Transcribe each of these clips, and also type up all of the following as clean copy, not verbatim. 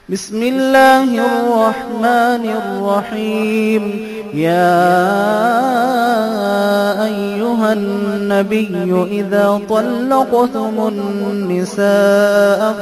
بسم الله الرحمن الرحيم. يا أيها النبي إذا طلقتم النساء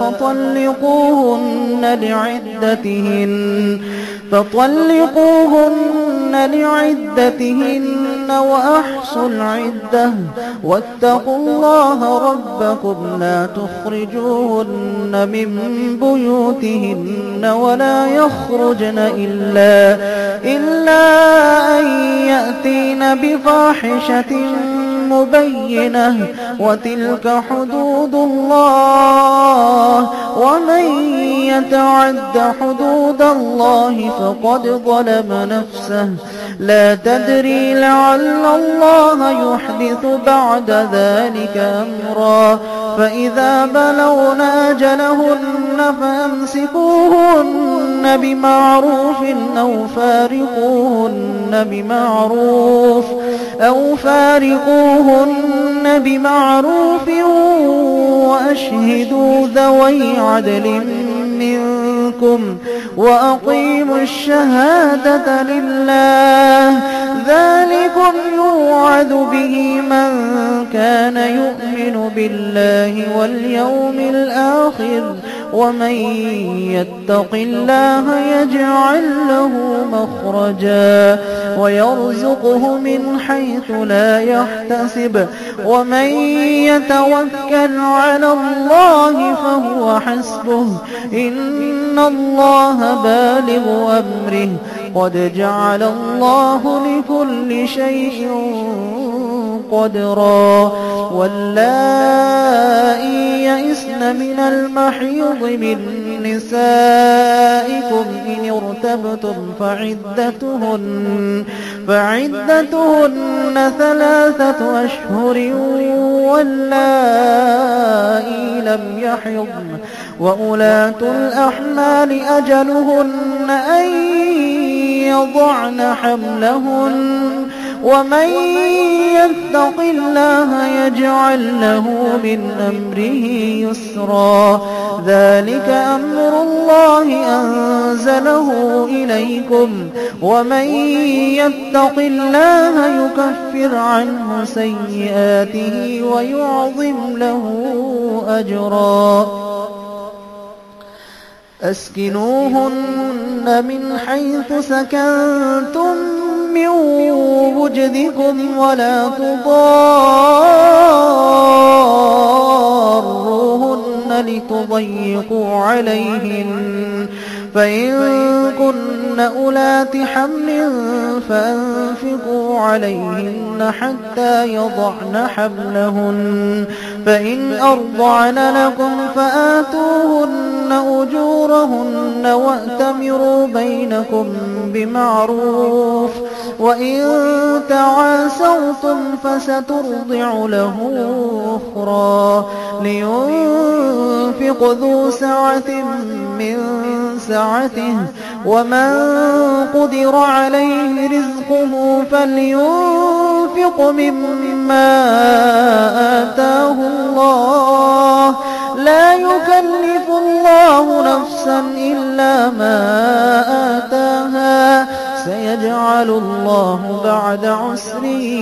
فطلقوهن لعدتهن وأحصوا العدة واتقوا الله ربكم لا تخرجوهن من بيوتهن ولا يخرجن إلا أن يأتين بفاحشة مبينة وتلك حدود الله ومن يتعد حدود الله فقد ظلم نفسه لا تدري لعل الله يحدث بعد ذلك أمرا فإذا بلغن أجلهن فأمسكوهن بمعروف أو فارقوهن بمعروف وأشهدوا ذوي عدل منكم وأقيموا الشهادة لله ذلكم يوعظ به من كان يؤمن بالله واليوم الآخر ومن يتق الله يجعل له مخرجا ويرزقه من حيث لا يحتسب ومن يتوكل على الله فهو حسبه إن الله بالغ أمره قد جعل الله لكل شيء قدرا واللائي يئسن من المحيض من نسائكم إن ارتبتم فعدتهن 3 أشهر واللائي لم يحضن وأولاة الأحمال أجلهن أن يضعن حملهن ومن يتق الله يجعل له من أمره يسرا ذلك أمر الله أنزله إليكم ومن يتق الله يكفر عنه سيئاته ويعظم له أجرا أسكنوهن من حيث سكنتم من وجدكم ولا تضاروهن لتضيقوا عليهن فإن كن أولات حمل فأنفقوا عليهن حتى يضعن حملهن فإن أرضعن لكم فآتوهن أجورهن وأتمروا بينكم بمعروف وإن تعاسرتم فسترضع له أخرى لينفق ذو سعة من سعته ومن قدر عليه رزقه فلينفق مما آتاه الله لا يكلف الله نفسا إلا ما آتاها سيجعل الله بعد عسر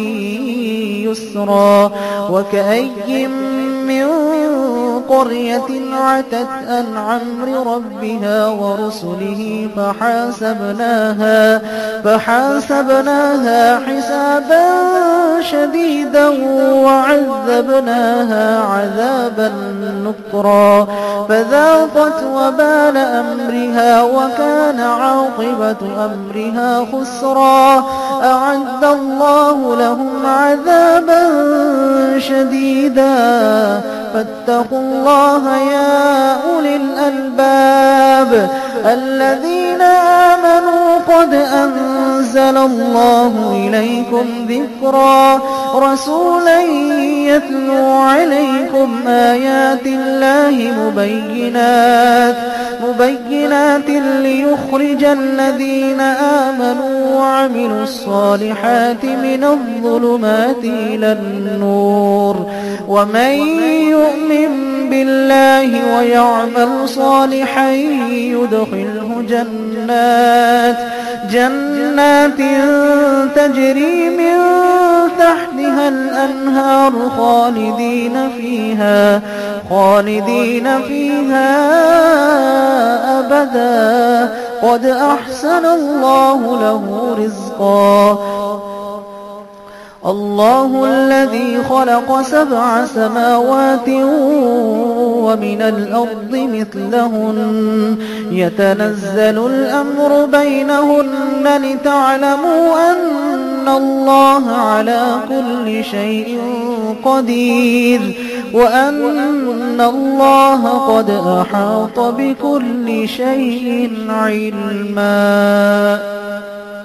يسرا وكأي من قرية عتت عن أمر ربها ورسله فحاسبناها حسابا شديدا وعذبناها عذابا نكرا فذاقت وبال أمرها وكان عاقبة أمرها خسرا أعد الله لهم عذابا شديدا فاتقوا الله يا أولي الألباب الذين آمنوا قد أنزل الله إليكم ذكرا رسولا يتلو عليكم آيات الله مبينات ليخرج الذين آمنوا وعملوا الصالحات من الظلمات إلى النور ومن يؤمن بالله ويعمل صالحا يدخله جنات تجري من تحتها الأنهار خالدين فيها أبدا قد أحسن الله له رزقا. الله الذي خلق 7 سماوات ومن الأرض مثلهن يتنزل الأمر بينهن لتعلموا أن الله على كل شيء قدير وأن الله قد أحاط بكل شيء علما.